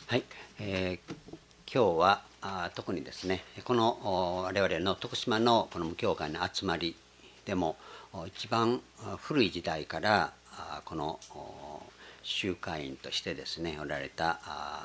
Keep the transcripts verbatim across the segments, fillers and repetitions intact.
はい、えー、今日はあ特にですね、この我々の徳島のこの無教会の集まりでも一番古い時代からこの集会員としてですねおられた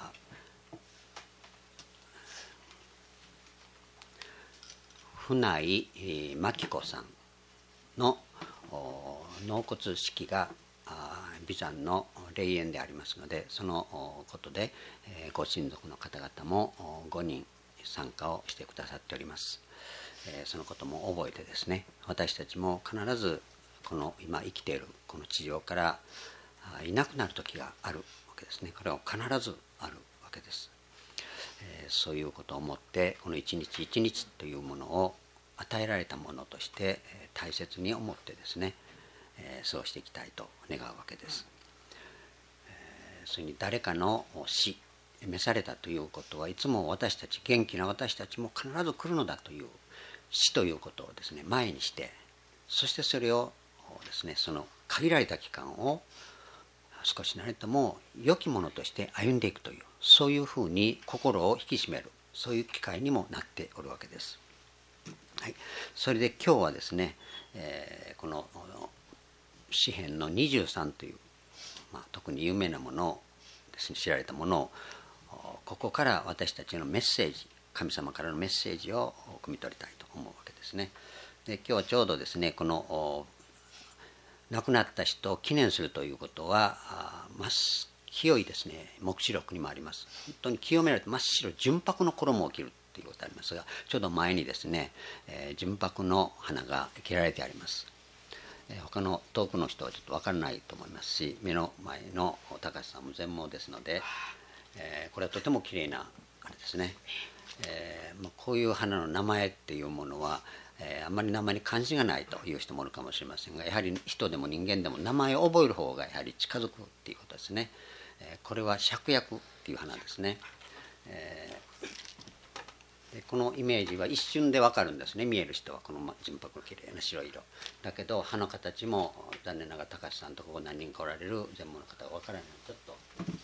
船井真紀子さんの納骨式が眉山の霊園でありますので、そのことでご親族の方々もごにん参加をしてくださっております。そのことも覚えてですね、私たちも必ずこの今生きているこの地上からいなくなる時があるわけですね。これは必ずあるわけです。そういうことを思ってこの一日一日というものを与えられたものとして大切に思ってですね、そうしていきたいと願うわけです。それに誰かの死召されたということはいつも私たち元気な私たちも必ず来るのだという死ということをですね前にして、そしてそれをですねその限られた期間を少しなりとも良きものとして歩んでいくという、そういうふうに心を引き締める、そういう機会にもなっておるわけです。はい、それで今日はですね、えー、この詩編のにじゅうさんという、まあ、特に有名なものをですね知られたものをここから私たちのメッセージ、神様からのメッセージを汲み取りたいと思うわけですね。で今日はちょうどですねこの亡くなった人を記念するということは真っ清いですね黙示録にもあります。本当に清められて真っ白純白の衣を着るということがありますが、ちょうど前にですね、えー、純白の花が着られてあります。えー、他の遠くの人はちょっと分からないと思いますし、目の前の高橋さんも全盲ですので、えー、これはとてもきれいなあれですね。えーまあ、こういう花の名前っていうものは、えー、あんまり名前に関心がないという人もいるかもしれませんが、やはり人でも人間でも名前を覚える方がやはり近づくっていうことですね。えー、これは芍薬っていう花ですね。えー、でこのイメージは一瞬で分かるんですね。見える人はこの純白のきれいな白色だけど、葉の形も残念ながら高橋さんとここ何人かおられる全盲の方が分からないので、ちょっと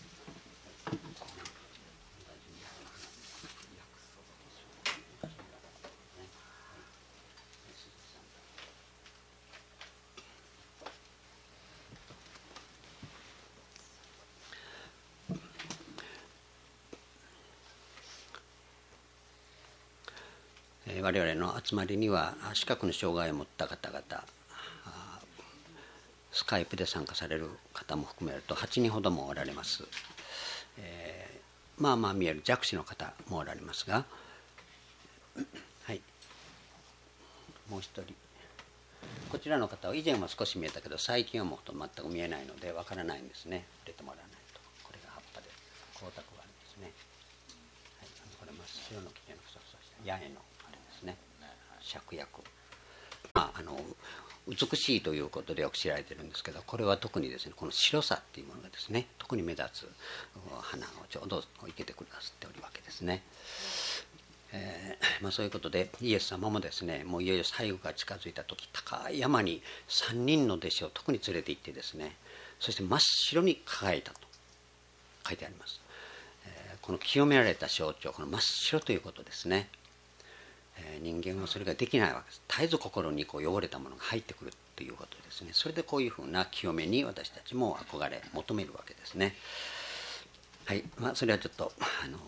我々の集まりには視覚の障害を持った方々、スカイプで参加される方も含めるとはちにんほどもおられます。えー、まあまあ見える弱視の方もおられますが、はい、もう一人こちらの方は以前は少し見えたけど最近はもう全く見えないのでわからないんですね。入れてもらわないと。これが葉っぱで光沢があるんですね。はい、これ真っ白のきれいなふさふさした八重のあれですね、芍薬、まあ、あの美しいということでよく知られているんですけど、これは特にですねこの白さっていうものがですね特に目立つ花をちょうど生けてくださっておるわけですね。えーまあ、そういうことでイエス様もですねもういよいよ最後が近づいた時、高い山にさんにんの弟子を特に連れて行ってですね、そして真っ白に輝いたと書いてあります。えー、この清められた象徴、この真っ白ということですね。えー、人間はそれができないわけです。絶えず心にこう汚れたものが入ってくるということですね。それでこういうふうな清めに私たちも憧れ求めるわけですね。はい、まあ、それはちょっとあの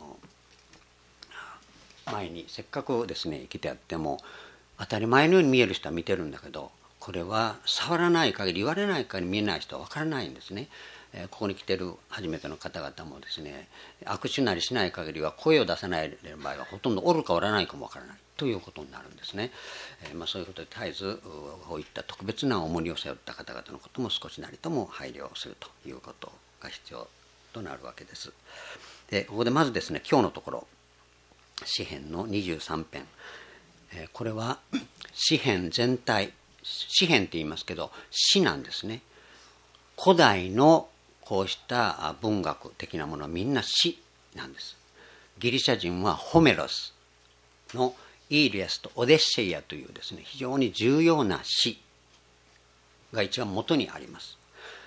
前にせっかくですね生きてあっても当たり前のように見える人は見てるんだけど、これは触らない限り言われない限り見えない人は分からないんですね。えー、ここに来てる初めての方々もですね握手なりしない限りは声を出さない場合はほとんどおるかおらないかも分からないということになるんですね。えーまあ、そういうことで絶えずこういった特別な重荷を背負った方々のことも少しなりとも配慮するということが必要となるわけです。でここでまずですね今日のところ詩編のにじゅうさん編、えー、これは詩編全体、詩編って言いますけど詩なんですね。古代のこうした文学的なものはみんな詩なんです。ギリシャ人はホメロスのイーリアスとオデッセイアというですね非常に重要な詩が一番元にあります。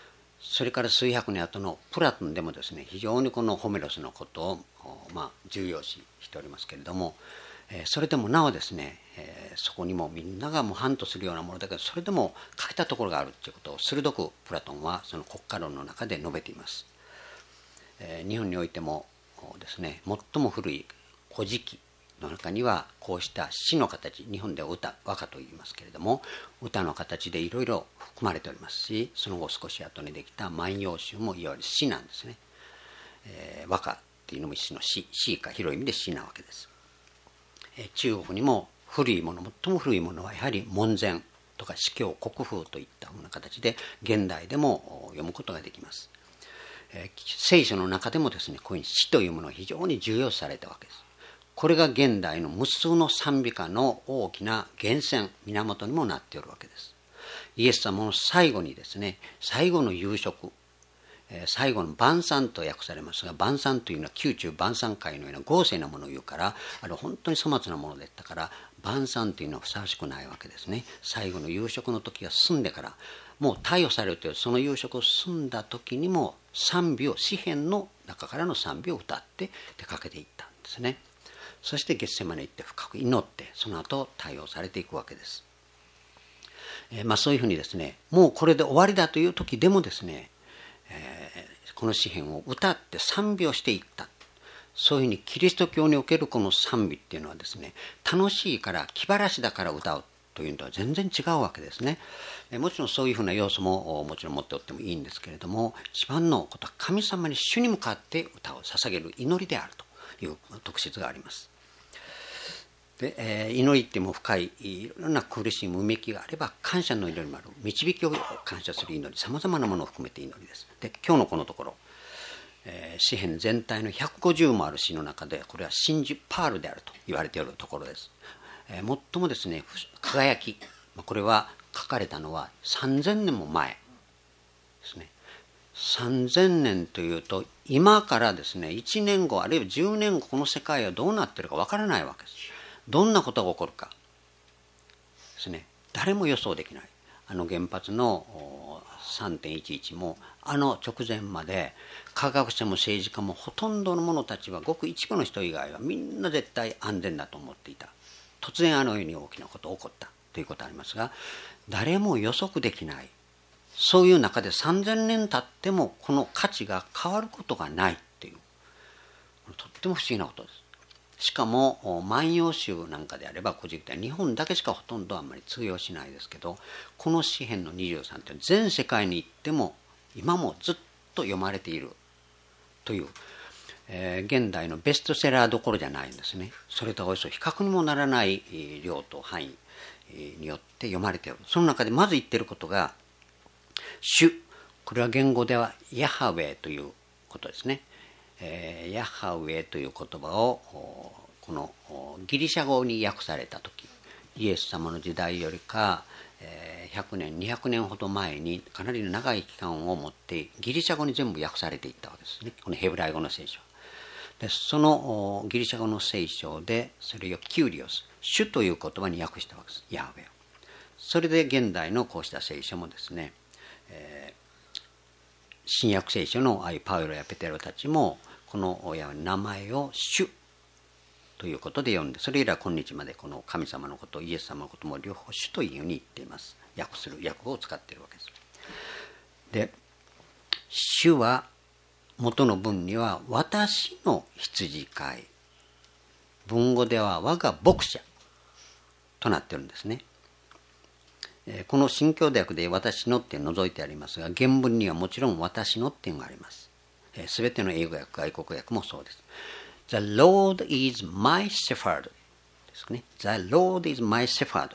それから数百年後のプラトンでもですね、非常にこのホメロスのことを、まあ、重要視しておりますけれども、えー、それでもなおですね、えー、そこにもみんなが模範とするようなものだけど、それでも欠けたところがあるということを鋭くプラトンはその国家論の中で述べています。えー、日本においてもですね、最も古い古事記の中にはこうした詩の形、日本では歌、和歌と言いますけれども、歌の形でいろいろ含まれておりますし、その後少し後にできた万葉集もいわゆる詩なんですね。えー、和歌っていうのも一種の詩、詩か広い意味で詩なわけです。えー、中国にも古いもの、最も古いものはやはり門前とか詩経国風といったような形で現代でも読むことができます。えー、聖書の中でもですね、こういう詩というものが非常に重要視されたわけです。これが現代の無数の賛美歌の大きな源泉、源にもなっているわけです。イエス様の最後にですね、最後の夕食、最後の晩餐と訳されますが、晩餐というのは宮中晩餐会のような豪勢なものを言うから、あれ本当に粗末なものでしたから、晩餐というのはふさわしくないわけですね。最後の夕食の時が済んでから、もう逮捕されるというその夕食を済んだ時にも賛美を、詩篇の中からの賛美を歌って出かけていったんですね。そしてゲッセマネ行って深く祈って、その後対応されていくわけです。えー、まあそういうふうにですね、もうこれで終わりだという時でもですね、えー、この詩篇を歌って賛美をしていった。そういうふうにキリスト教におけるこの賛美っていうのはですね、楽しいから気晴らしだから歌うというのとは全然違うわけですね。えー、もちろんそういうふうな要素ももちろん持っておってもいいんですけれども、一番のことは神様に主に向かって歌を捧げる祈りであるという特質があります。で、えー、祈りっても深いいろんな苦しみうめきがあれば感謝の祈りもある。導きを感謝する祈り、さまざまなものを含めて祈りです。で、今日のこのところ、えー、詩篇全体のひゃくごじゅうもある詩の中で、これは真珠パールであると言われているところです。えー、最もですね、輝き、これは書かれたのはさんぜんねんも前ですね。さんぜんねんというと、今からですね、いちねんごあるいはじゅうねんご、この世界はどうなっているかわからないわけです。どんなことが起こるかですね、誰も予想できない。あの原発の さんてんいちいち もあの直前まで科学者も政治家もほとんどの者たちは、ごく一部の人以外はみんな絶対安全だと思っていた。突然あのように大きなことが起こったということがありますが、誰も予測できない。そういう中でさんぜんねん経ってもこの価値が変わることがないっていう、とっても不思議なことです。しかも万葉集なんかであれば、古事記では日本だけしかほとんどあんまり通用しないですけど、この詩篇のにじゅうさんって全世界に行っても今もずっと読まれているという、えー、現代のベストセラーどころじゃないんですね。それとおよそ比較にもならない量と範囲によって読まれている。その中でまず言っていることが、主、これは言語ではヤハウェということですね。えー、ヤハウェという言葉をこのギリシャ語に訳されたとき、イエス様の時代よりか、えー、ひゃくねんにひゃくねんほど前にかなり長い期間をもってギリシャ語に全部訳されていったわけですね、このヘブライ語の聖書で。そのギリシャ語の聖書でそれをキュリオス、主という言葉に訳したわけです、ヤハウェを。それで現代のこうした聖書もですね、えー、新約聖書のああいうパウロやペテロたちもこの名前を主ということで読んで、それ以来今日までこの神様のこと、イエス様のことも両方主というように言っています。訳する訳語を使っているわけです。で、主は元の文には私の羊飼い、文語では我が牧者となっているんですね。この新共同訳で私のって除いてありますが、原文にはもちろん私のっていうのがあります。すべての英語訳、外国訳もそうです。The Lord is my shepherd ですね。The Lord is my shepherd、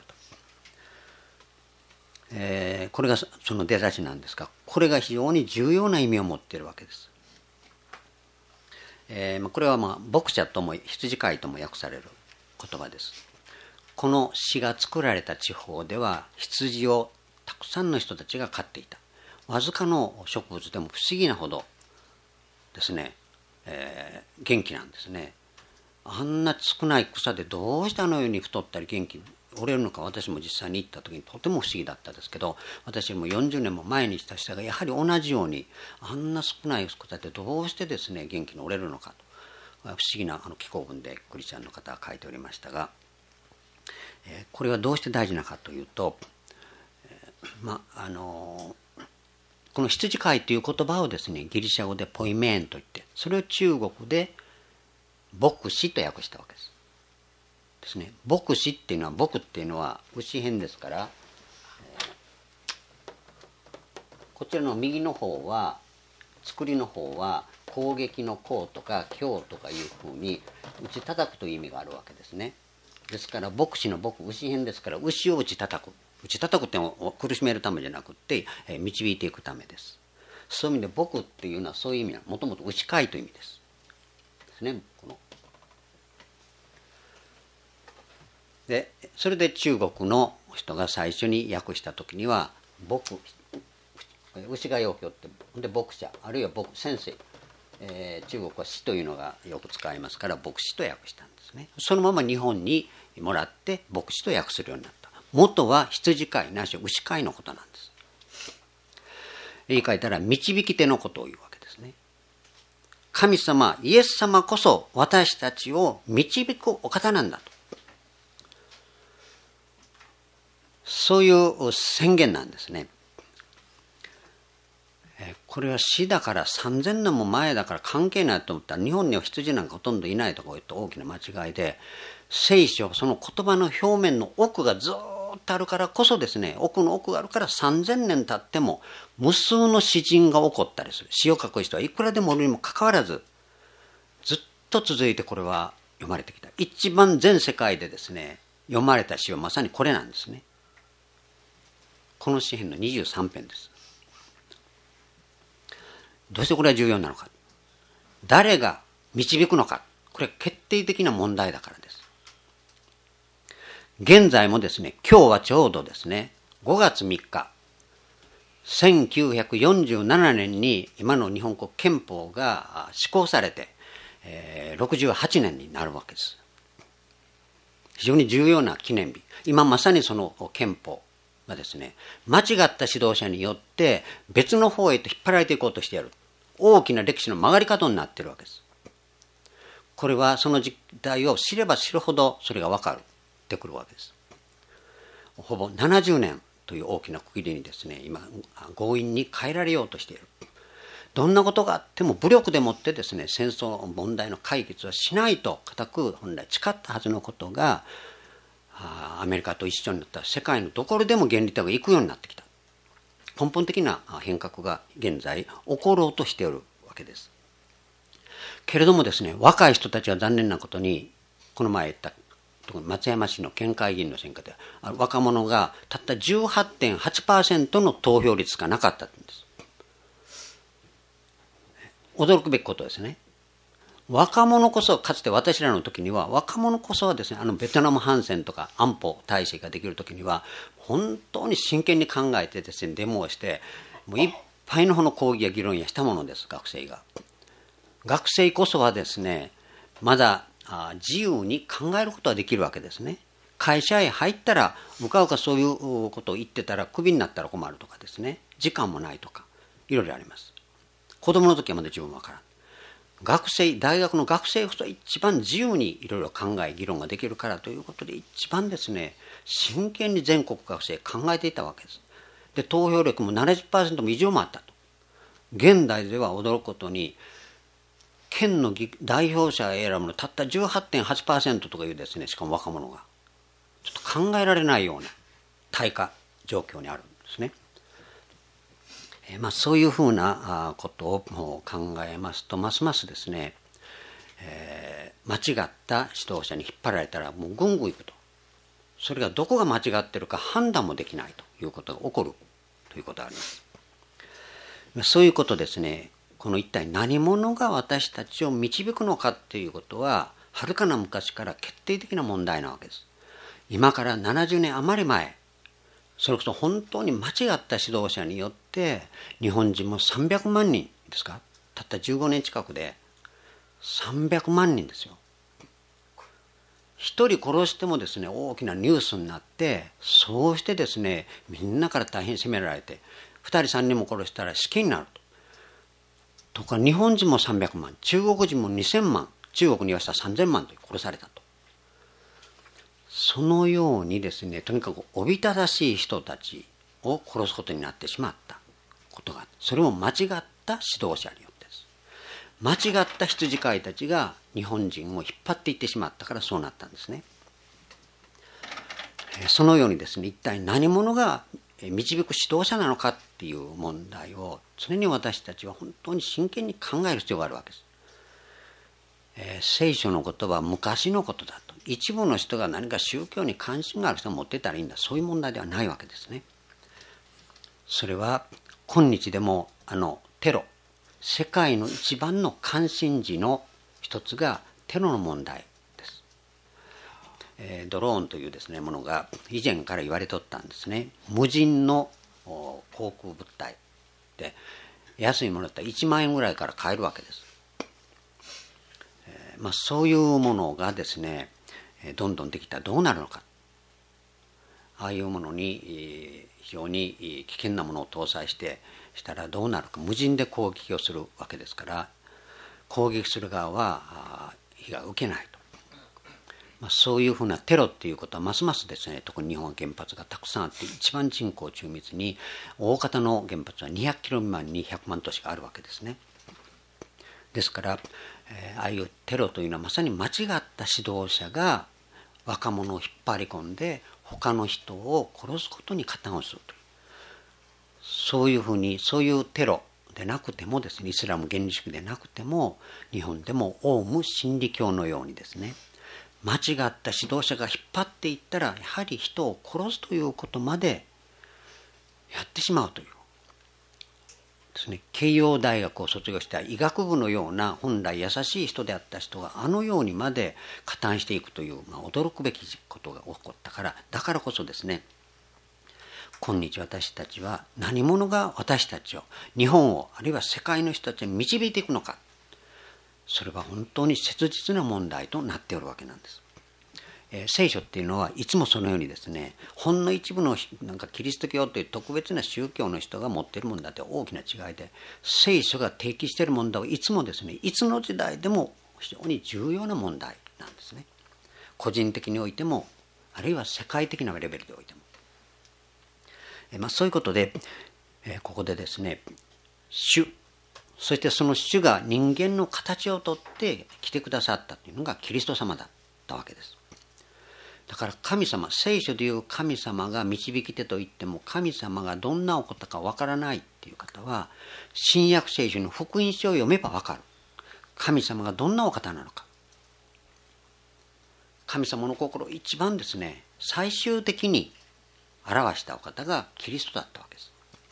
えー、これがその出だしなんですが、これが非常に重要な意味を持っているわけです。えー、これはまあ牧者とも羊飼いとも訳される言葉です。この詩が作られた地方では羊をたくさんの人たちが飼っていた。わずかの植物でも不思議なほどですね、えー、元気なんですね。あんな少ない草でどうしてあのように太ったり元気折れるのか、私も実際に行った時にとても不思議だったですけど、私もよんじゅうねんも前にした人がやはり同じように、あんな少ない子たちでどうしてですね元気に折れるのかと、不思議なあの紀行文でクリスチャンの方は書いておりましたが、えー、これはどうして大事なかというと、えー、まああのー、この羊飼いという言葉をですねギリシャ語でポイメーンといって、それを中国で牧師と訳したわけです。ですね、牧師っていうのは、牧っていうのは牛編ですから、えー、こちらの右の方は、作りの方は攻撃の攻とか強とかいうふうに打ち叩くという意味があるわけですね。ですから牧師の牧、牛編ですから、牛を打ち叩く、打ち叩くって苦しめるためじゃなくって、えー、導いていくためです。そういう意味で牧っていうのはそういう意味な、もともと牛飼いという意味です。ですね。このでそれで中国の人が最初に訳した時には、牧、牛がよくよって、で牧者あるいは牧先生、えー、中国は師というのがよく使いますから、牧師と訳したんですね。そのまま日本にもらって牧師と訳するようになった。元は羊飼いなし牛飼いのことなんです。言い換えたら導き手のことを言うわけですね。神様イエス様こそ私たちを導くお方なんだと、そういう宣言なんですね。これは死だからさんぜんねんも前だから関係ないと思ったら、日本には羊なんかほとんどいないとか言うと大きな間違いで、聖書、その言葉の表面の奥がずっとあるからこそですね、奥の奥があるからさんぜんねん経っても無数の詩人が起こったりする。詩を書く人はいくらでもおるにもかかわらず、ずっと続いてこれは読まれてきた。一番全世界でですね読まれた詩はまさにこれなんですね。この詩編のにじゅうさん編です。どうしてこれは重要なのか、誰が導くのか、これは決定的な問題だからです。現在もですね、今日はちょうどですねごがつみっか、せんきゅうひゃくよんじゅうななねんに今の日本国憲法が施行されて、えー、ろくじゅうはちねんになるわけです。非常に重要な記念日。今まさにその憲法がですね、間違った指導者によって別の方へと引っ張られていこうとしている大きな歴史の曲がり角になっているわけです。これはその時代を知れば知るほどそれが分かってくるわけです。ほぼななじゅうねんという大きな区切りにですね、今強引に変えられようとしている。どんなことがあっても武力でもってですね、戦争問題の解決はしないと固く本来誓ったはずのことが、アメリカと一緒になった世界のどころでも原理的が行くようになってきた。根本的な変革が現在起ころうとしているわけです。けれどもですね、若い人たちは残念なことに、この前言った特に松山市の県会議員の選挙で若者がたった じゅうはちてんはちパーセント の投票率がなかったんです。驚くべきことですね。若者こそ、かつて私らの時には若者こそはですね、あのベトナム反戦とか安保体制ができる時には本当に真剣に考えてですね、デモをしてもういっぱいのこの講義や議論やしたものです。学生が学生こそはですね、まだ自由に考えることはできるわけですね。会社へ入ったらうかうかそういうことを言ってたらクビになったら困るとかですね、時間もないとかいろいろあります。子供の時はまだ自分わからん。学生、大学の学生こそ一番自由にいろいろ考え議論ができるからということで、一番ですね真剣に全国学生考えていたわけです。で投票力も ななじゅっパーセント も以上もあったと。現代では驚くことに県の代表者が選ぶのたった じゅうはちてんはちパーセント とかいうですね、しかも若者がちょっと考えられないような対価状況にあるんですね。えーまあ、そういうふうなことを考えますと、ますますですね、えー、間違った指導者に引っ張られたらもうぐんぐんいくと、それがどこが間違っているか判断もできないということが起こるということがあります。そういうことですね、この一体何者が私たちを導くのかということははるかな昔から決定的な問題なわけです。今からななじゅうねん余り前、それこそ本当に間違った指導者によって日本人もさんびゃくまんにんですか、たったじゅうごねん近くでさんびゃくまんにんですよ。 一人殺してもですね大きなニュースになって、そうしてですねみんなから大変責められて、二人三人も殺したら死刑になると。とか日本人もさんびゃくまん、中国人もにせんまん、中国に言わせたらさんぜんまんと殺されたと。そのようにですね、とにかくおびただしい人たちを殺すことになってしまったことが、それも間違った指導者によってです。間違った羊飼いたちが日本人を引っ張っていってしまったからそうなったんですね。そのようにですね、一体何者が導く指導者なのかっていう問題を常に私たちは本当に真剣に考える必要があるわけです。えー、聖書のことは昔のことだと。一部の人が何か宗教に関心がある人が持ってたらいいんだ、そういう問題ではないわけですね。それは今日でもあのテロ、世界の一番の関心事の一つがテロの問題です。えー、ドローンというですねものが以前から言われとったんですね。無人の航空物体で安いものだったらいちまんえんぐらいから買えるわけです。えーまあ、そういうものがですねどんどんできたらどうなるのか。ああいうものに非常に危険なものを搭載してしたらどうなるか。無人で攻撃をするわけですから、攻撃する側は被害を受けないと。まあ、そういうふうなテロっていうことはますますですね、特に日本は原発がたくさんあって、一番人口中密に大型の原発はにひゃくキロ未満にひゃくまん都市があるわけですね。ですから、えー、ああいうテロというのはまさに間違った指導者が若者を引っ張り込んで他の人を殺すことに加担をするという、そういうふうに、そういうテロでなくてもですね、イスラム原理主義でなくても日本でもオウム真理教のようにですね、間違った指導者が引っ張っていったらやはり人を殺すということまでやってしまうというですね。慶応大学を卒業した医学部のような本来優しい人であった人があのようにまで加担していくという、まあ、驚くべきことが起こったから、だからこそですね、今日私たちは何者が私たちを、日本を、あるいは世界の人たちに導いていくのか、それは本当に切実な問題となっておるわけなんです。えー、聖書っていうのはいつもそのようにですね、ほんの一部のなんかキリスト教という特別な宗教の人が持っているものだって大きな違いで、聖書が提起している問題はいつもですね、いつの時代でも非常に重要な問題なんですね。個人的においても、あるいは世界的なレベルでおいても。えーまあ、そういうことで、えー、ここでですね、主、そしてその主が人間の形をとって来てくださったというのがキリスト様だったわけです。だから神様、聖書でいう神様が導き手といっても、神様がどんなお方かわからないっていう方は、新約聖書の福音書を読めばわかる。神様がどんなお方なのか。神様の心を一番ですね、最終的に表したお方がキリストだったわけです。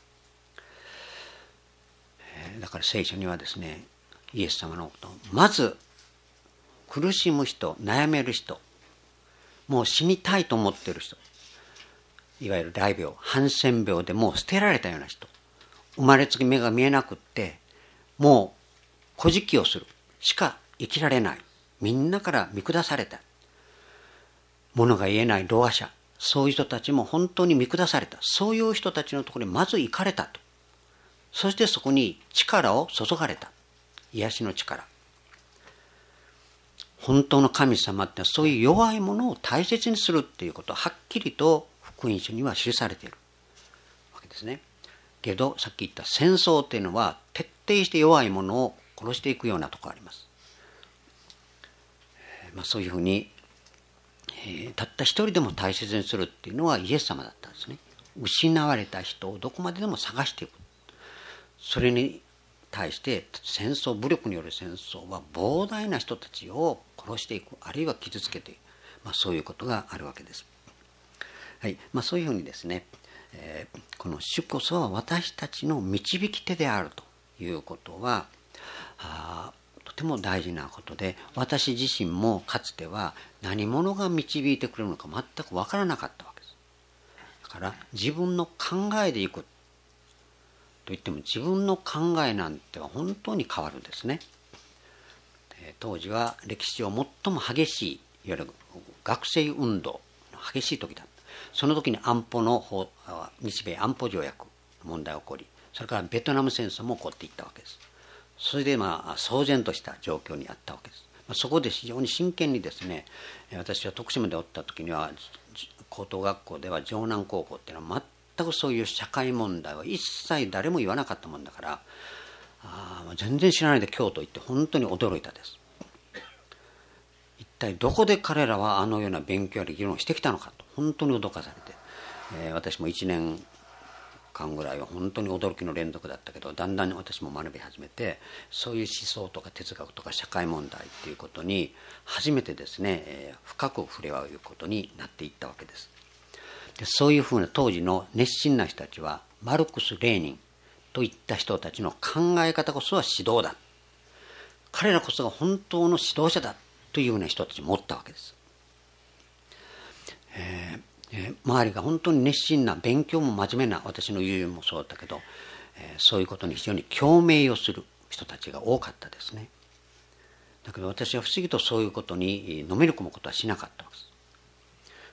だから聖書にはですね、イエス様のことをまず苦しむ人、悩める人、もう死にたいと思っている人、いわゆる大病、ハンセン病でもう捨てられたような人、生まれつき目が見えなくってもう孤児期をするしか生きられない、みんなから見下された、物が言えないろうあ者、そういう人たちも本当に見下された、そういう人たちのところにまず行かれたと。そしてそこに力を注がれた、癒しの力。本当の神様ってそういう弱いものを大切にするっていうことをはっきりと福音書には記されているわけですね。けどさっき言った戦争っていうのは徹底して弱いものを殺していくようなところあります。えーまあ、そういうふうに、えー、たった一人でも大切にするっていうのはイエス様だったんですね。失われた人をどこまででも探していく。それに対して戦争、武力による戦争は膨大な人たちを殺していく、あるいは傷つけていく、まあ、そういうことがあるわけです。はいまあ、そういうふうにですね、えー、この主こそは私たちの導き手であるということはあとても大事なことで、私自身もかつては何者が導いてくれるのか全く分からなかったわけです。だから自分の考えでいくといっても自分の考えなんては本当に変わるんですね。当時は歴史上最も激しいいわゆる学生運動の激しい時だった。その時に安保の法日米安保条約の問題が起こり、それからベトナム戦争も起こっていったわけです。それでまあ騒然とした状況にあったわけです。そこで非常に真剣にですね、私は徳島でおった時には高等学校では城南高校っていうのは全くそういう社会問題は一切誰も言わなかったもんだから、あ全然知らないで京都行って本当に驚いたです。一体どこで彼らはあのような勉強や議論をしてきたのかと本当に驚かされて、えー、私もいちねんかんぐらいは本当に驚きの連続だったけど、だんだん私も学び始めて、そういう思想とか哲学とか社会問題っていうことに初めてですね、えー、深く触れ合うことになっていったわけです。でそういうふうな当時の熱心な人たちはマルクス・レーニンといった人たちの考え方こそは指導だ、彼らこそが本当の指導者だというような人たちを持ったわけです。えーえー、周りが本当に熱心な、勉強も真面目な、私の友人もそうだったけど、えー、そういうことに非常に共鳴をする人たちが多かったですね。だけど私は不思議とそういうことにのめり込むことはしなかったわけです。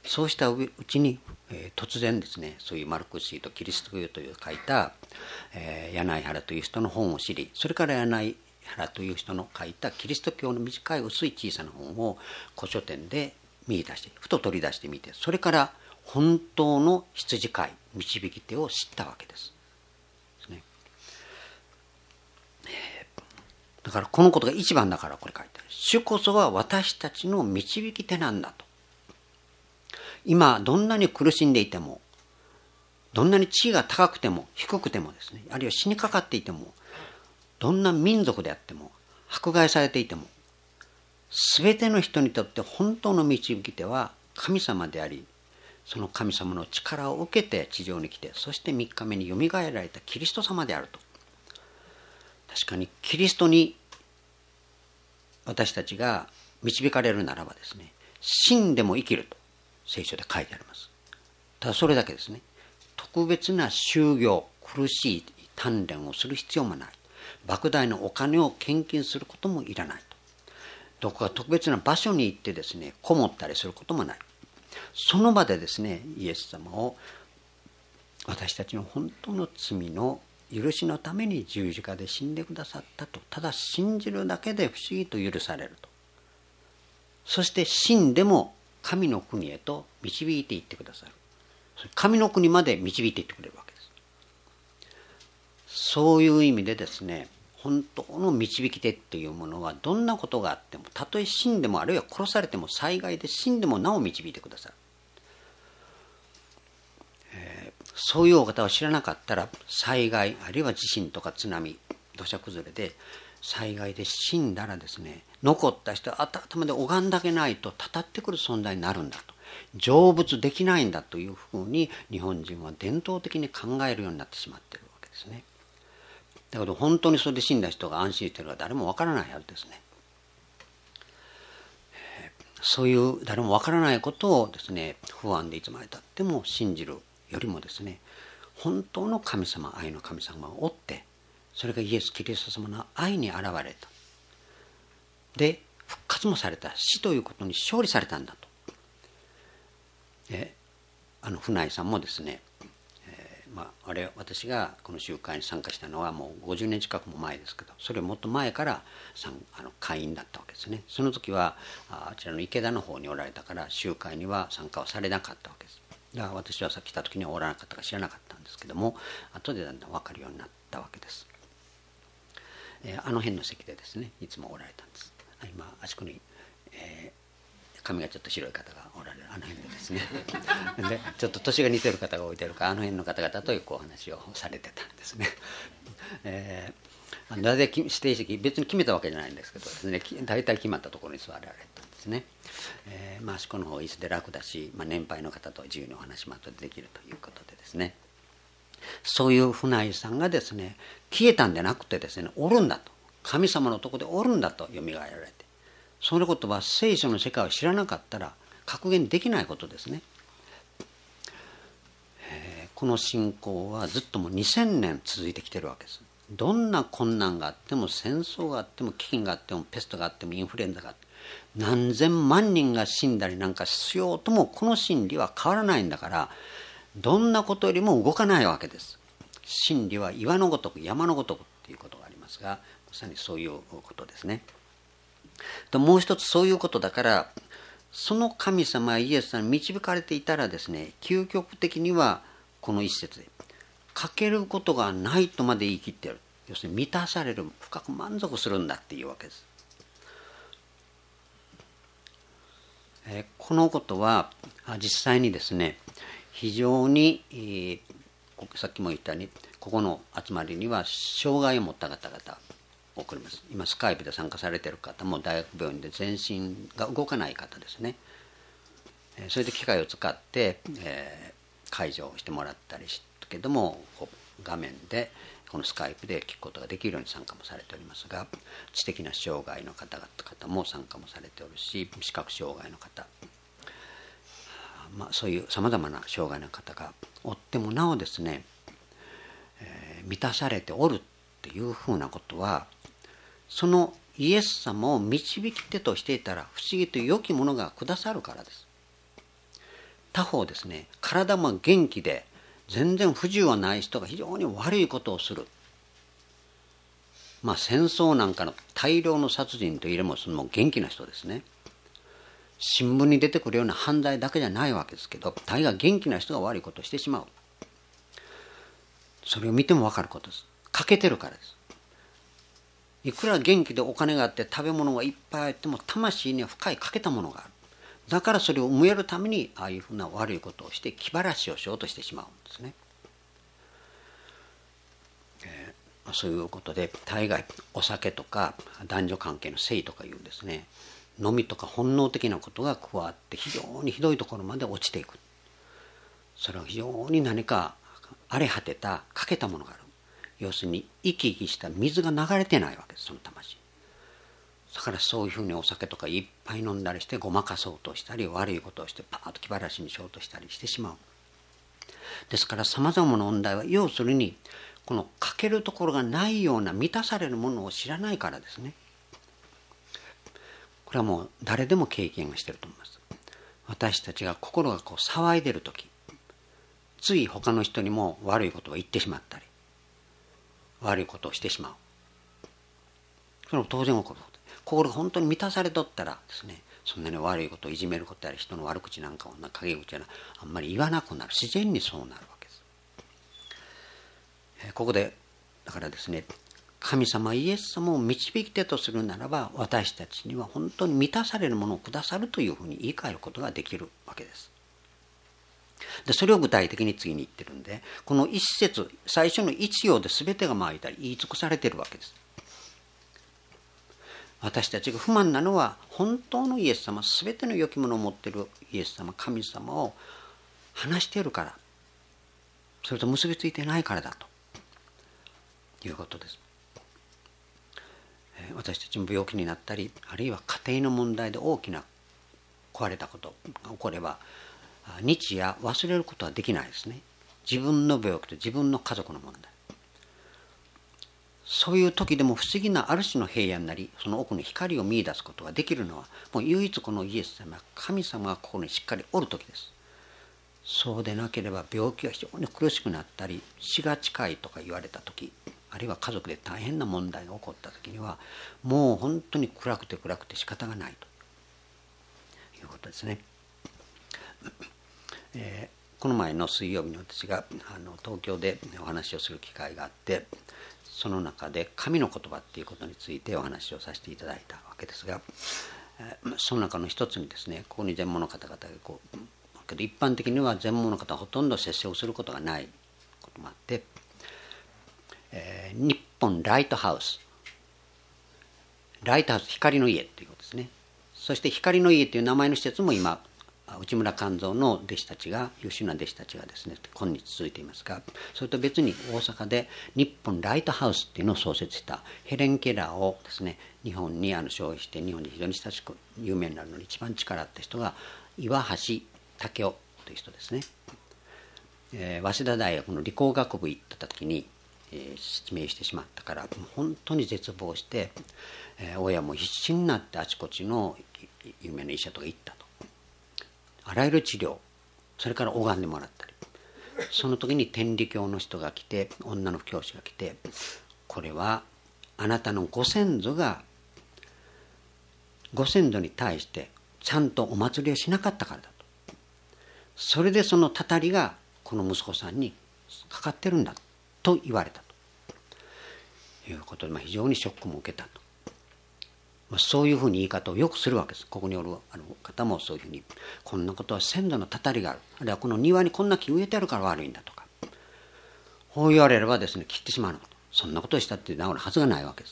そうしたうちに、えー、突然ですね、そういうマルクス主義とキリスト教という書いた、えー、柳原という人の本を知り、それから柳原という人の書いたキリスト教の短い薄い小さな本を古書店で見出して、ふと取り出してみて、それから本当の羊飼い、導き手を知ったわけです。ですね。だからこのことが一番だからこれ書いてある。主こそは私たちの導き手なんだと。今どんなに苦しんでいても、どんなに地位が高くても低くてもですね、あるいは死にかかっていても、どんな民族であっても迫害されていても、すべての人にとって本当の導き手は神様であり、その神様の力を受けて地上に来て、そしてみっかめによみがえられたキリスト様であると。確かにキリストに私たちが導かれるならばですね、死んでも生きると聖書で書いてあります。ただそれだけですね。特別な修行、苦しい鍛錬をする必要もない。莫大なお金を献金することもいらないと。どこか特別な場所に行ってですね、こもったりすることもない。その場でですね、イエス様を私たちの本当の罪の許しのために十字架で死んでくださったと、ただ信じるだけで不思議と許されると。そして死んでも神の国へと導いていってくださる。神の国まで導いていってくれるわけです。そういう意味でですね、本当の導き手っていうものはどんなことがあっても、たとえ死んでもあるいは殺されても、災害で死んでもなお導いてくださる。えー、そういうお方を知らなかったら、災害あるいは地震とか津波、土砂崩れで災害で死んだらですね、残った人は頭で拝んだけないとたたってくる存在になるんだと、成仏できないんだというふうに日本人は伝統的に考えるようになってしまっているわけですね。だけど本当にそれで死んだ人が安心しているか誰もわからないはずですね。そういう誰もわからないことをですね、不安でいつまでたっても信じるよりもですね、本当の神様、愛の神様を追って、それがイエス・キリスト様の愛に現れた。で、復活もされた。死ということに勝利されたんだと。えあの船井さんもですね、えーまあ、あれ私がこの集会に参加したのはもうごじゅうねん近くも前ですけど、それもっと前からあの会員だったわけですね。その時はあちらの池田の方におられたから集会には参加はされなかったわけです。だから私はさっき来た時にはおらなかったか知らなかったんですけども、後でだんだん分かるようになったわけです。えー、あの辺の席でですね、いつもおられたんです。今あそこに、えー、髪がちょっと白い方がおられるあの辺でですねでちょっと年が似てる方が置いてるからあの辺の方々というお話をされてたんですね。えー、なぜ指定席別に決めたわけじゃないんですけどですね、大体決まったところに座られたんですね。えーまあ、あそこの方椅子で楽だし、まあ、年配の方と自由にお話も後でできるということでですね、そういう船井さんがですね、消えたんじゃなくてですね、おるんだと、神様のところでおるんだとよみがえられて、そのことは聖書の世界を知らなかったら確言できないことですね。えー、この信仰はずっともうにせんねん続いてきてるわけです。 どんな困難があっても、戦争があっても、飢饉があっても、ペストがあっても、インフルエンザがあっても、何千万人が死んだりなんかしようとも、この真理は変わらないんだから、どんなことよりも動かないわけです。真理は岩のごとく山のごとくっていうことがありますが、まさにそういうことですね。ともう一つ、そういうことだから、その神様イエス様に導かれていたらですね、究極的にはこの一節で欠けることがないとまで言い切っている。要するに満たされる、深く満足するんだっていうわけです。えこのことは実際にですね、非常に、えー、さっきも言ったように、ここの集まりには障害を持った方々を送ります。今スカイプで参加されている方も大学病院で全身が動かない方ですね。それで機械を使って、えー、介助をしてもらったりしたけども、画面でこのスカイプで聞くことができるように参加もされておりますが、知的な障害の方々も参加もされておるし、視覚障害の方、まあ、そういうさまざまな障害の方がおってもなおですね、えー、満たされておるっていうふうなことは、そのイエス様を導き手としていたら不思議と良きものがくださるからです。他方ですね、体も元気で全然不自由はない人が非常に悪いことをする。まあ戦争なんかの大量の殺人といえばその元気な人ですね。新聞に出てくるような犯罪だけじゃないわけですけど、大概元気な人が悪いことをしてしまう。それを見ても分かることです。欠けてるからです。いくら元気でお金があって食べ物がいっぱいあっても、魂には深い欠けたものがある。だからそれを埋めるためにああいうふうな悪いことをして気晴らしをしようとしてしまうんですね。えー、そういうことで大概お酒とか男女関係の性とかいうですね、飲みとか本能的なことが加わって非常にひどいところまで落ちていく。それは非常に何か荒れ果てた欠けたものがある。要するに生き生きした水が流れてないわけです、その魂。だからそういうふうにお酒とかいっぱい飲んだりしてごまかそうとしたり、悪いことをしてパーッと気晴らしにしようとしたりしてしまう。ですからさまざまな問題は、要するにこの欠けるところがないような満たされるものを知らないからですね。これはもう誰でも経験がしていると思います。私たちが心がこう騒いでいるとき、つい他の人にも悪いことを言ってしまったり、悪いことをしてしまう。それも当然起こること。心が本当に満たされとったらですね、そんなに悪いことをいじめることや人の悪口なんかを陰口やらあんまり言わなくなる。自然にそうなるわけです。ここでだからですね、神様イエス様を導き手とするならば、私たちには本当に満たされるものをくださるというふうに言い換えることができるわけです。でそれを具体的に次に言ってるんで、この一節最初の一行で全てがまあ言ったり言い尽くされているわけです。私たちが不満なのは、本当のイエス様、全ての良きものを持っているイエス様、神様を話しているから、それと結びついてないからだということです。私たちも病気になったり、あるいは家庭の問題で大きな壊れたことが起これば、日夜忘れることはできないですね。自分の病気と自分の家族の問題、そういう時でも不思議なある種の平安なり、その奥の光を見出すことができるのは、もう唯一このイエス様、神様がここにしっかりおる時です。そうでなければ病気が非常に苦しくなったり、死が近いとか言われた時、あるいは家族で大変な問題が起こった時には、もう本当に暗くて暗くて仕方がないということですね。えー、この前の水曜日に私があの東京でお話をする機会があって、その中で神の言葉っていうことについてお話をさせていただいたわけですが、えー、その中の一つにですね、ここに全盲の方々がこう、けど一般的には全盲の方はほとんど接触することがないこともあって、えー、日本ライトハウス、ライトハウス光の家ということですね。そして光の家という名前の施設も今、内村勘三の弟子たちが、優秀な弟子たちがですね、今日続いていますが、それと別に大阪で日本ライトハウスっていうのを創設したヘレン・ケラーをですね、日本にあの消費して日本で非常に親しく有名になるのに一番力あった人が岩橋武雄という人ですね。えー、早稲田大学の理工学部行った時に、 えー、失明してしまったから、本当に絶望して、えー、親も必死になってあちこちの有名な医者とか行ったと。あらゆる治療、それから拝んでもらったり、その時に天理教の人が来て、女の教師が来て、これはあなたのご先祖がご先祖に対してちゃんとお祭りをしなかったからだと。それでそのたたりがこの息子さんにかかってるんだと言われたということで、まあ、非常にショックも受けたと。まあ、そういうふうに言い方をよくするわけです。ここにおるあの方もそういうふうに、こんなことは先祖のたたりがある、あるいはこの庭にこんな木植えてあるから悪いんだとか、こう言われればですね、切ってしまうの。そんなことをしたって治るはずがないわけです。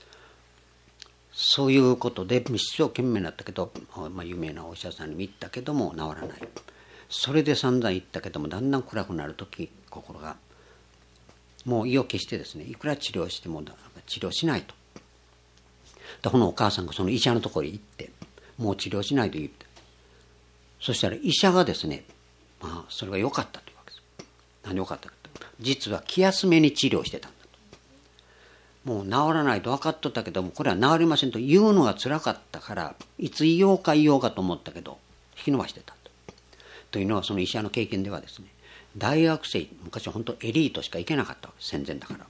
そういうことで一生懸命になったけど、まあ、有名なお医者さんにも行ったけども治らない。それで散々行ったけども、だんだん暗くなるとき、心がもう意を決してですね、いくら治療しても治療しないと。でこのお母さんがその医者のところに行って、もう治療しないと言って、そしたら医者がですね、まあそれは良かったというわけです。何良かったかと、実は気休めに治療してたんだと。もう治らないと分かっとったけども、これは治りませんと言うのが辛かったから、いつ言おうか言おうかと思ったけど引き延ばしてたと。というのは、その医者の経験ではですね、大学生、昔は本当エリートしか行けなかったわけです、戦前だから。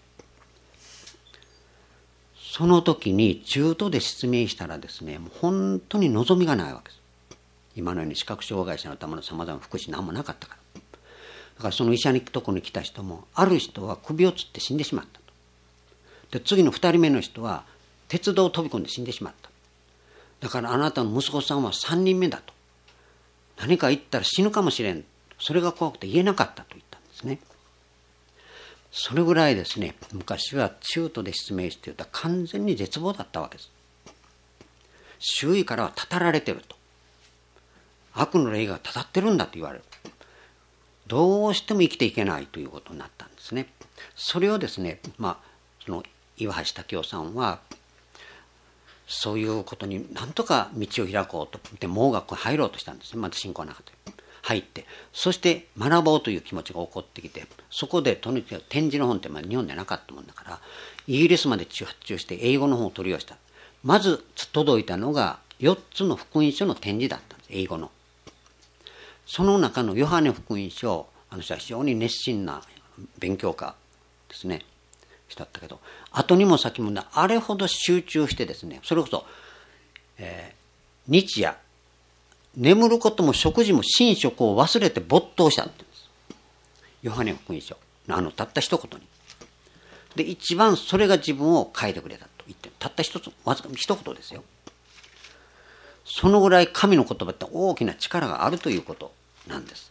その時に中途で失明したらですね、もう本当に望みがないわけです。今のように視覚障害者のためのさまざまな福祉何もなかったから。だからその医者のところに来た人も、ある人は首をつって死んでしまったと。で次のふたりめの人は鉄道を飛び込んで死んでしまった。だからあなたの息子さんはさんにんめだと。何か言ったら死ぬかもしれん。それが怖くて言えなかったと言ったんですね。それぐらいですね、昔は中途で失明していたら完全に絶望だったわけです。周囲からはたたられてると。悪の霊がたたってるんだと言われる。どうしても生きていけないということになったんですね。それをですね、まあ、その岩橋武夫さんは、そういうことになんとか道を開こうとで盲学に入ろうとしたんですね。まだ信仰なかった。入って、そして学ぼうという気持ちが起こってきて、そこでとにかく展示の本ってまあ日本でなかったもんだから、イギリスまで発注して英語の本を取り寄せた。まず届いたのがよっつの福音書の展示だったんです、英語の。その中のヨハネ福音書、あの人は非常に熱心な勉強家ですね、だったけど、後にも先もね、あれほど集中してですね、それこそ、えー、日夜眠ることも食事も寝食を忘れて没頭したって言うんです。ヨハネ福音書あのたった一言に。で一番それが自分を変えてくれたと言って、たった一つわずか一言ですよ。そのぐらい神の言葉って大きな力があるということなんです。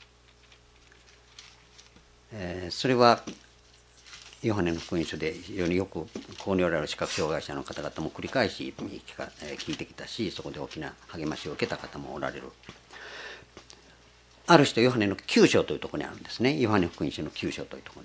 えー、それはヨハネの福音書で非常によくここにおられる視覚障害者の方々も繰り返し聞いてきたし、そこで大きな励ましを受けた方もおられる。ある人、ヨハネのきゅう章というところにあるんですね。ヨハネ福音書のきゅう章というところに、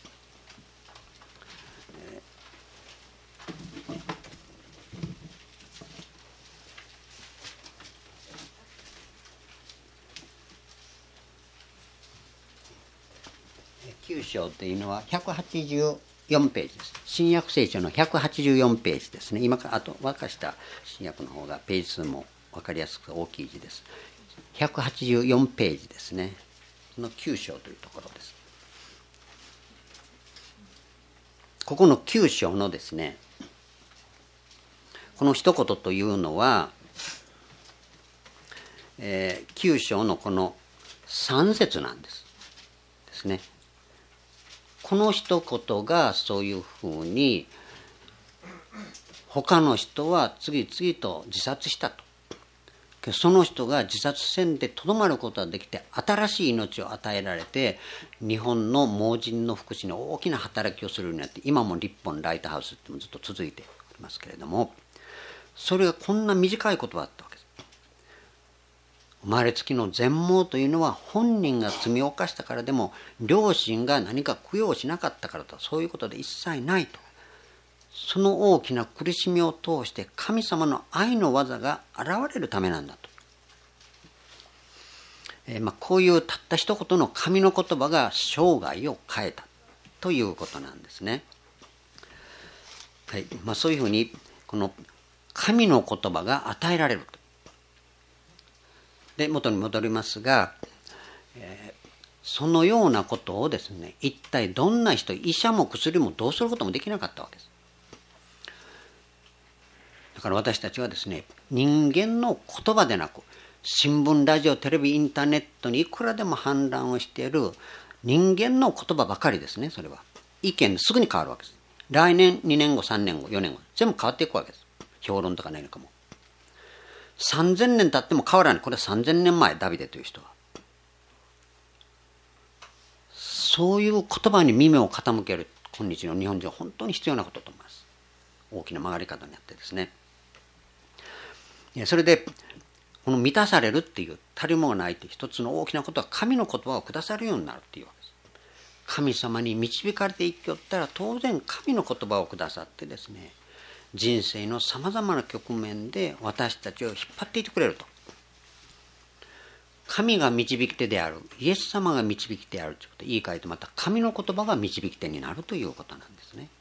きゅう章というのはひゃくはちじゅうよんページです。新約聖書のひゃくはちじゅうよんページですね。今からあと沸かした新約の方がページ数も分かりやすく大きい字です。ひゃくはちじゅうよんページですね。そのきゅう章というところです。ここのきゅう章のですね、この一言というのは、えー、きゅう章のこのさん節なんですですね。この一言がそういうふうに他の人は次々と自殺したと。その人が自殺せんでとどまることができて、新しい命を与えられて、日本の盲人の福祉に大きな働きをするようになって、今も立本ライトハウスってもずっと続いておりますけれども、それがこんな短い言葉だったわけです。生まれつきの全盲というのは本人が罪を犯したからでも、両親が何か供養しなかったからと、そういうことで一切ないと。その大きな苦しみを通して神様の愛の技が現れるためなんだと。えーまあ、こういうたった一言の神の言葉が生涯を変えたということなんですね。はいまあ、そういうふうにこの神の言葉が与えられると。で元に戻りますが、えー、そのようなことをですね、一体どんな人、医者も薬もどうすることもできなかったわけです。だから私たちはですね、人間の言葉でなく、新聞、ラジオ、テレビ、インターネットにいくらでも氾濫をしている人間の言葉ばかりですね。それは意見すぐに変わるわけです。来年、にねんご、さんねんご、よねんご、全部変わっていくわけです。評論とか何かもさんぜんねん経っても変わらない。これはさんぜんねんまえ、ダビデという人はそういう言葉に耳を傾ける今日の日本人は本当に必要なことと思います。大きな曲がり方にあってですね。それでこの満たされるっていう足りもがないって一つの大きなことは神の言葉をくださるようになるっていうわけです。神様に導かれて生きよったら当然神の言葉をくださってですね、人生のさまざまな局面で私たちを引っ張っていてくれると。神が導き手である、イエス様が導き手であるということを言い換えて、また神の言葉が導き手になるということなんですね。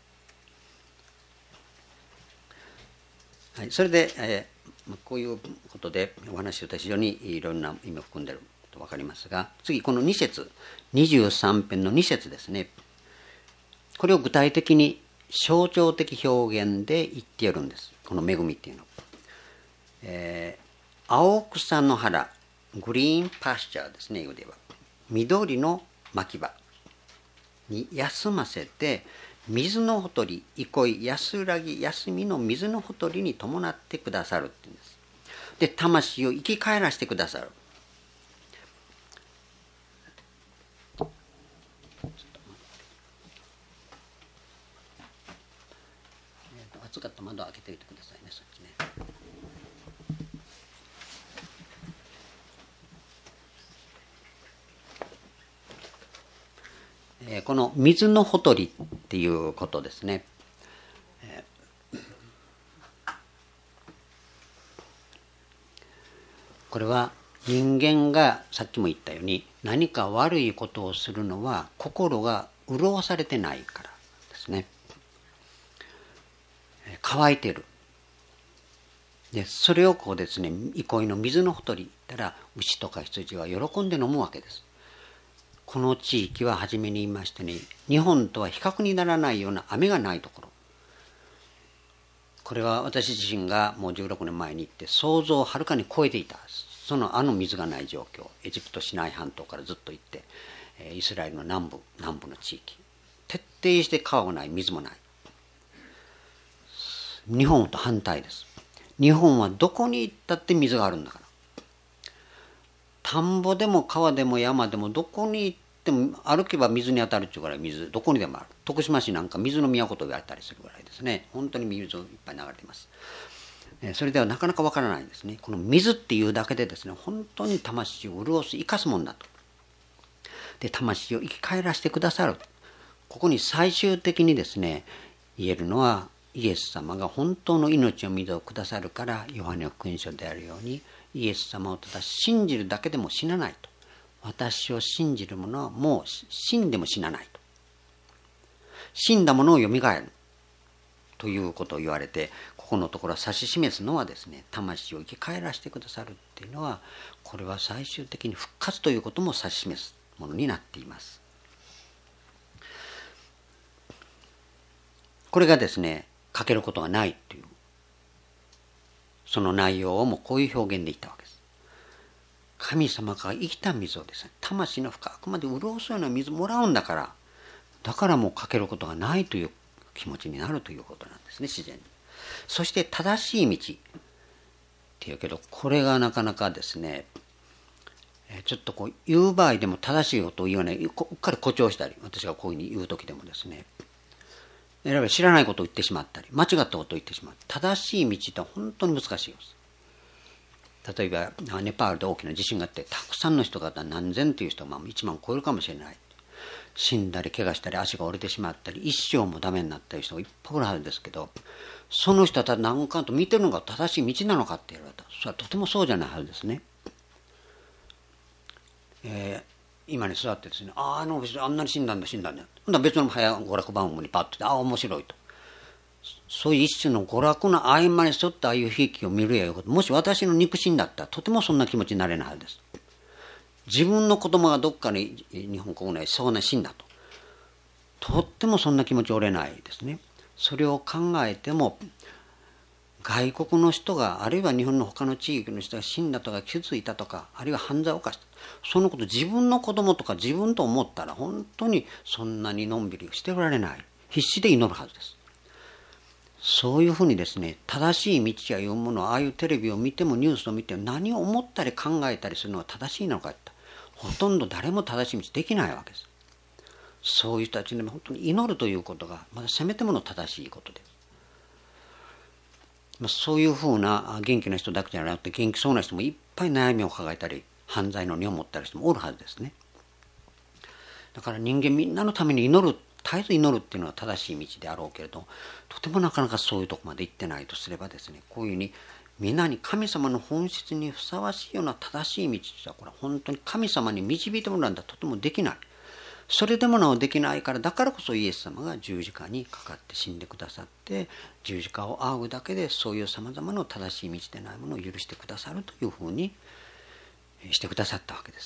はい、それで、えー、こういうことでお話を非常にいろんな意味を含んでいると分かりますが、次このに節、にじゅうさん編のに節ですね。これを具体的に象徴的表現で言っているんです。この恵みっていうの。えー、青草の原、グリーンパスチャーですね、英語で言えば。緑の牧場に休ませて、水のほとり、憩い、安らぎ、休みの水のほとりに伴ってくださるって言うんです。で、魂を生き返らせてくださる。暑かったら窓を開けておいてくださいね、そっちね。えー、この水のほとりっていうことですね。えー、これは人間がさっきも言ったように何か悪いことをするのは心が潤されてないからですね。乾いている。でそれをこうですね、憩いの水のほとり行ったら牛とか羊は喜んで飲むわけです。この地域は初めに言いましたね、日本とは比較にならないような雨がないところ。これは私自身がもうじゅうろくねんまえに行って想像をはるかに超えていた。そのあの水がない状況、エジプトシナイ半島からずっと行ってイスラエルの南部南部の地域、徹底して川がない、水もない。日本と反対です。日本はどこに行ったって水があるんだから。田んぼでも川でも山でもどこに行っても歩けば水に当たるっていうぐらい水どこにでもある。徳島市なんか水の都と言われたりするぐらいですね。本当に水いっぱい流れています。それではなかなかわからないですね。この水っていうだけでですね、本当に魂を潤す生かすもんだと。で魂を生き返らせてくださる。ここに最終的にですね言えるのは、イエス様が本当の命を水をくださるから、ヨハネ福音書であるようにイエス様をただ信じるだけでも死なないと。私を信じる者はもう死んでも死なないと。死んだ者をよみがえるということを言われて、ここのところ指し示すのはですね、魂を生き返らせてくださるっていうのは、これは最終的に復活ということも指し示すものになっています。これがですね、欠けることがないという、その内容をもうこういう表現で言ったわけです。神様が生きた水をですね、魂の深くまで潤すような水もらうんだから、だからもう欠けることがないという気持ちになるということなんですね、自然に。そして正しい道っていうけど、これがなかなかですね、ちょっとこう言う場合でも正しいことを言わない、うっかり誇張したり、私がこういうふうに言うときでもですね、知らないことを言ってしまったり、間違ったことを言ってしまう。正しい道って本当に難しいです。例えばネパールで大きな地震があって、たくさんの人が何千という人がいちまん超えるかもしれない。死んだり怪我したり足が折れてしまったり一生もダメになったり人がいっぱいいるはずですけど、その人はただ何かと見てるのが正しい道なのかって言われたら、それはとてもそうじゃないはずですね。え今に座ってですね、ああ、あの人あんなに死んだんだ死んだんだ。ほんなら別の早娯楽番組にパッとで、ああ面白いと。そういう一種の娯楽の合間に沿ったああいう悲劇を見るやいうこと、もし私の肉親だったらとてもそんな気持ちになれないはずです。自分の子供がどっかに日本国内そうな死んだと、とってもそんな気持ち折れないですね。それを考えても、外国の人があるいは日本の他の地域の人が死んだとか気づいたとか、あるいは犯罪を犯した、そのこと自分の子供とか自分と思ったら本当にそんなにのんびりしておられない、必死で祈るはずです。そういうふうにですね、正しい道やいうものを、ああいうテレビを見てもニュースを見ても何を思ったり考えたりするのが正しいのかって、ほとんど誰も正しい道できないわけです。そういう人たちに本当に祈るということがまだせめてもの正しいことです。そういうふうな元気な人だけじゃなくて、元気そうな人もいっぱい悩みを抱えたり犯罪の根を持ったり人もおるはずですね。だから人間みんなのために祈る、絶えず祈るっていうのは正しい道であろうけれど、とてもなかなかそういうとこまで行ってないとすればですね、こういうふうに皆に神様の本質にふさわしいような正しい道とは、これは本当に神様に導いてもらうんだとてもできない。それでもなおできないから、だからこそイエス様が十字架にかかって死んでくださって、十字架を仰ぐだけでそういうさまざまな正しい道でないものを許してくださるというふうにしてくださったわけです。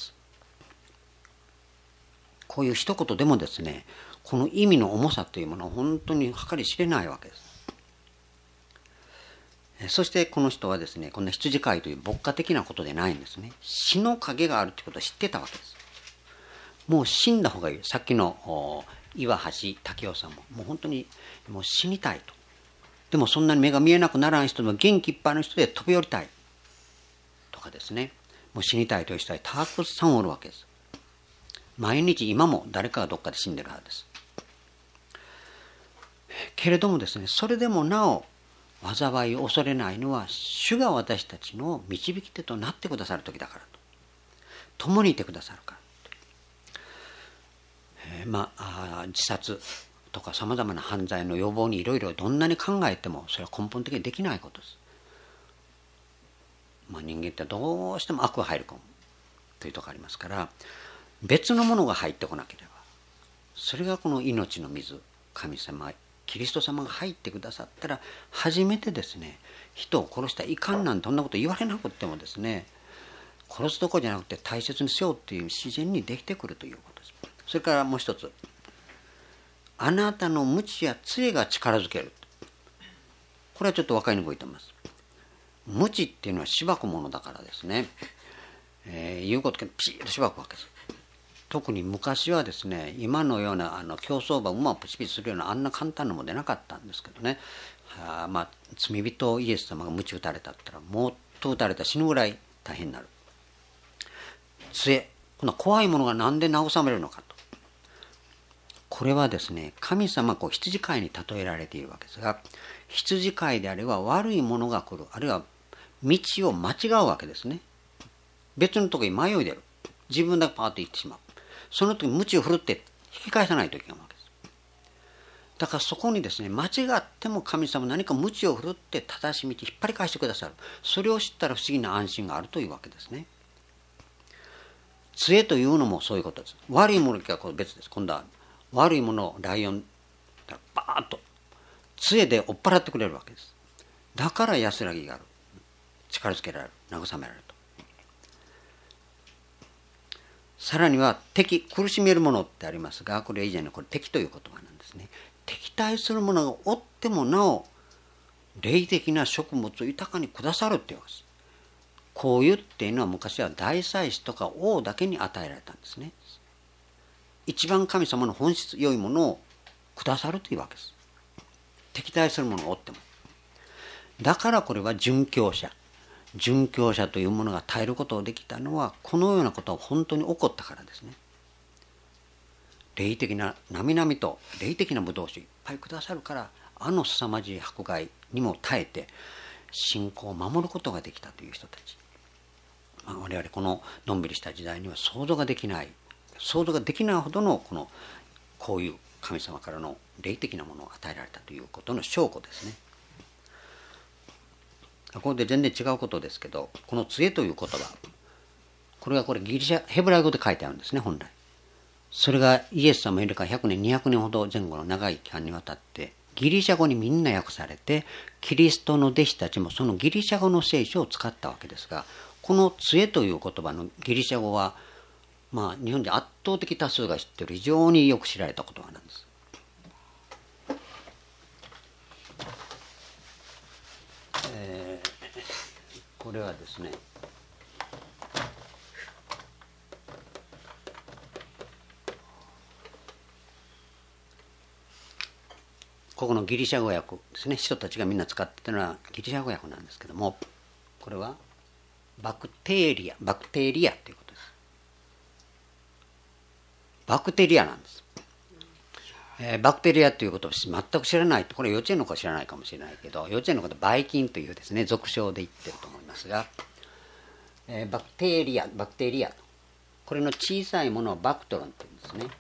こういう一言でもですね、この意味の重さというものは本当に計り知れないわけです。そしてこの人はですね、こんな羊飼いという牧歌的なことでないんですね。死の影があるということを知ってたわけです。もう死んだ方がいい。さっきの岩橋武雄さんももう本当にもう死にたいと。でもそんなに目が見えなくならない人でも元気いっぱいの人で飛び降りたいとかですね、もう死にたいという人はたくさんおるわけです。毎日今も誰かがどっかで死んでるはずです。けれどもですね、それでもなお災いを恐れないのは、主が私たちの導き手となってくださる時だからと、共にいてくださるから。えー、まあ自殺とかさまざまな犯罪の予防にいろいろどんなに考えてもそれは根本的にできないことです。まあ、人間ってどうしても悪が入り込むというところがありますから、別のものが入ってこなければ、それがこの命の水、神様キリスト様が入ってくださったら初めてですね、人を殺したらいかんなんてそんなこと言われなくてもですね、殺すところじゃなくて大切にしようっていう自然にできてくるということです。それからもう一つ、あなたの無知や杖が力づける。これはちょっと分かりにくいと思います。無知っていうのはしばくものだからですね、えー、言うことがピシッとしばくわけです。特に昔はですね、今のようなあの競走馬馬をプチピチするようなあんな簡単なものでなかったんですけどね、はあ、まあ罪人イエス様が鞭打たれたったらもっと打たれたら死ぬぐらい大変になる。杖、この怖いものが何で慰めるのかと。これはですね、神様はこう羊飼いに例えられているわけですが、羊飼いであれば悪いものが来る、あるいは道を間違うわけですね。別のところに迷い出る、自分だけパーッと行ってしまう。その時鞭を振るって引き返さないといけないわけです。だからそこにですね、間違っても神様何か鞭を振るって正しい道引っ張り返してくださる。それを知ったら不思議な安心があるというわけですね。杖というのもそういうことです。悪いものが別です。今度は悪いものをライオンバーッと杖で追っ払ってくれるわけです。だから安らぎがある、力づけられる、慰められると。さらには敵、苦しめるものってありますが、これ以前のこれ敵という言葉なんですね。敵対するものがおってもなお霊的な食物を豊かにくださるっていうわけです。こういうっていうのは昔は大祭司とか王だけに与えられたんですね。一番神様の本質良いものをくださるというわけです。敵対するものがおっても。だからこれは殉教者、殉教者というものが耐えることができたのは、このようなことが本当に起こったからですね。霊的ななみなみと霊的な葡萄酒いっぱいくださるから、あの凄まじい迫害にも耐えて信仰を守ることができたという人たち、まあ、我々こののんびりした時代には想像ができない想像ができないほどのこのこういう神様からの霊的なものを与えられたということの証拠ですね。ここで全然違うことですけど、この杖という言葉、 これがこれギリシャヘブライ語で書いてあるんですね、本来。それがイエス様よりかひゃくねんにひゃくねんほど前後の長い期間にわたってギリシャ語にみんな訳されて、キリストの弟子たちもそのギリシャ語の聖書を使ったわけですが、この杖という言葉のギリシャ語は、まあ、日本で圧倒的多数が知っている非常によく知られた言葉なんです。えー、これはですね、ここのギリシャ語訳ですね、人たちがみんな使っているのはギリシャ語訳なんですけども、これはバクテリア、バクテリアということです。バクテリアなんです。えー、バクテリアということを全く知らないと、これ幼稚園の子は知らないかもしれないけど、幼稚園の子でバイキンというですね、俗称で言ってると思いますが、えー、バクテリア、バクテリア、これの小さいものをバクトロンというんですね。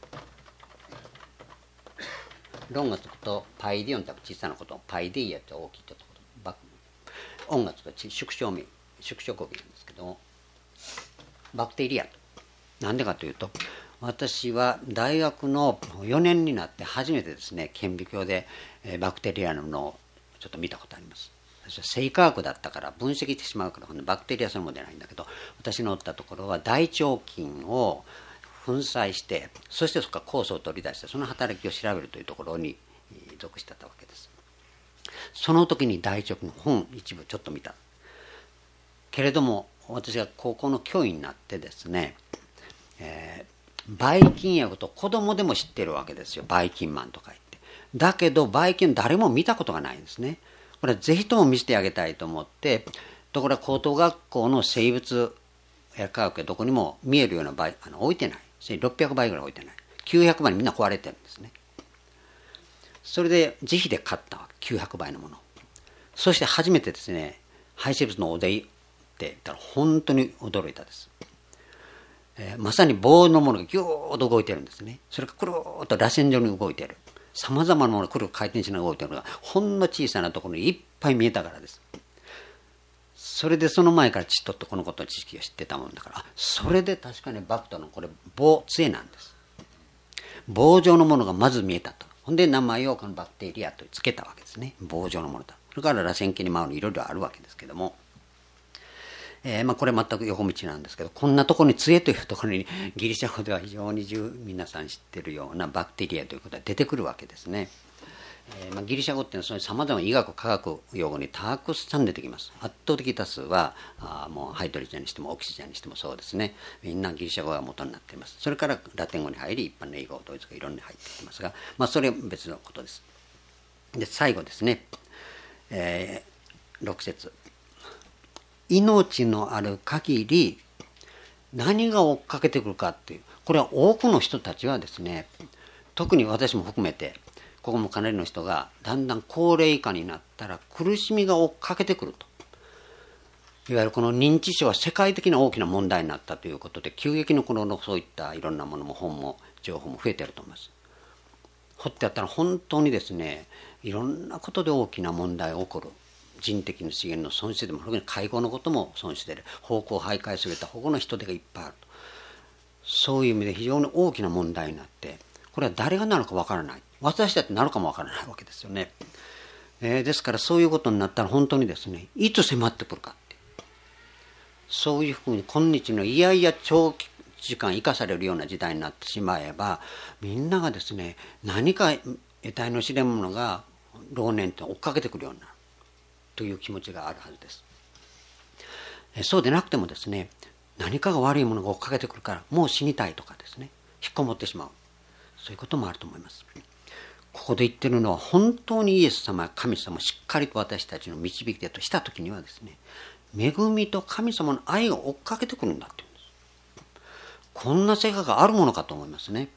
ロンがつくとパイディオンと小さなこと、パイディアと大きいとこと、音がつくと縮小名、縮小語尾なんですけども、バクテリア、なんでかというと、私は大学のよねんになって初めてですね、顕微鏡でバクテリアのものをちょっと見たことあります。私は生化学だったから分析してしまうからバクテリアそのものではないんだけど、私のおったところは大腸菌を粉砕して、そしてそこから酵素を取り出してその働きを調べるというところに属してたわけです。その時に大腸菌の本一部ちょっと見たけれども、私が高校の教員になってですね、えー、ばい菌薬と子供でも知ってるわけですよ。ばい菌マンとか言って。だけどばい菌誰も見たことがないんですね。これはぜひとも見せてあげたいと思って、ところが高等学校の生物科学やどこにも見えるような倍あの置いてない。ろっぴゃくばいぐらい置いてない。きゅうひゃくばいにみんな壊れてるんですね。それで自費で買ったわけ、きゅうひゃくばいのもの。そして初めてですね、排泄物のおでいって言ったら本当に驚いたです。えー、まさに棒のものがギューッと動いてるんですね。それがくるーっと螺旋状に動いている。さまざまなものがくるくる回転しながら動いているのがほんの小さなところにいっぱい見えたからです。それでその前からちっとっとこのことの知識を知ってたもんだから、あ、それで確かにバクトのこれ棒杖なんです。棒状のものがまず見えたと。ほんで名前をこのバクテリアとつけたわけですね。棒状のものだ。それから螺旋形に回るいろいろあるわけですけども、えー、まあこれ全く横道なんですけど、こんなところに杖というところにギリシャ語では非常に皆さん知ってるようなバクテリアということが出てくるわけですね。えーまあ、ギリシャ語っていうのはそういうさまざまな医学科学用語にたくさん出てきます。圧倒的多数はあもうハイドロジェンにしてもオキシジェンにしてもそうですね。みんなギリシャ語が元になっています。それからラテン語に入り、一般の英語、ドイツ語いろんな入ってきますが、まあ、それは別のことです。で最後ですね、えー、ろく節、命のある限り何が追っかけてくるかっていう、これは多くの人たちはですね、特に私も含めてここもかなりの人がだんだん高齢化になったら苦しみが追っかけてくると。いわゆるこの認知症は世界的な大きな問題になったということで、急激にこのそういったいろんなものも本も情報も増えていると思います。掘ってあったら本当にですね、いろんなことで大きな問題が起こる。人的な資源の損失でも、特に介護のことも損失で、方向を徘徊すると保護の人手がいっぱいあると。そういう意味で非常に大きな問題になって、これは誰がなるかわからない。私だってなるかもわからないわけですよね。えー、ですからそういうことになったら本当にですね、いつ迫ってくるかって、そういうふうに今日のいやいや長期時間生かされるような時代になってしまえば、みんながですね、何か得体の知れんものが老年と追っかけてくるようになるという気持ちがあるはずです。えー、そうでなくてもですね、何かが悪いものが追っかけてくるからもう死にたいとかですね、引っこもってしまう、そういうこともあると思います。ここで言ってるのは、本当にイエス様、神様をしっかりと私たちの導き手としたときにはですね、恵みと神様の愛が追っかけてくるんだって言うんです。こんな世界があるものかと思いますね。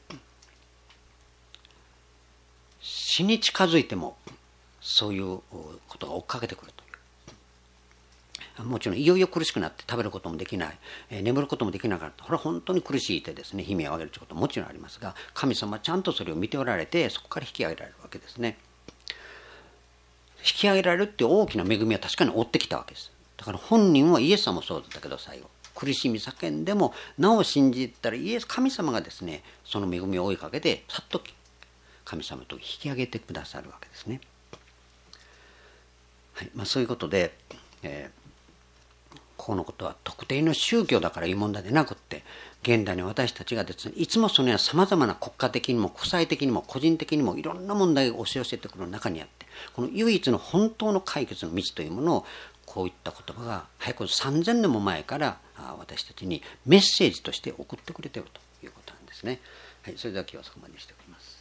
死に近づいてもそういうことが追っかけてくるという。もちろんいよいよ苦しくなって食べることもできない、えー、眠ることもできなかった、これは本当に苦しい手ですね。悲鳴を上げるということももちろんありますが、神様はちゃんとそれを見ておられて、そこから引き上げられるわけですね。引き上げられるっていう大きな恵みは確かに追ってきたわけです。だから本人はイエス様もそうだったけど、最後苦しみ叫んでもなお信じたら、イエス神様がですね、その恵みを追いかけてさっと神様と引き上げてくださるわけですね。はい、まあ、そういうことで、えーここのことは特定の宗教だからいう問題でなくって、現代に私たちがですね、いつもそのようなさまざまな国家的にも国際的にも個人的にもいろんな問題が押し寄せてくる中にあって、この唯一の本当の解決の道というものを、こういった言葉が早くさんぜんねんも前から私たちにメッセージとして送ってくれているということなんですね。はい、それでは今日はそこまでにしておきます。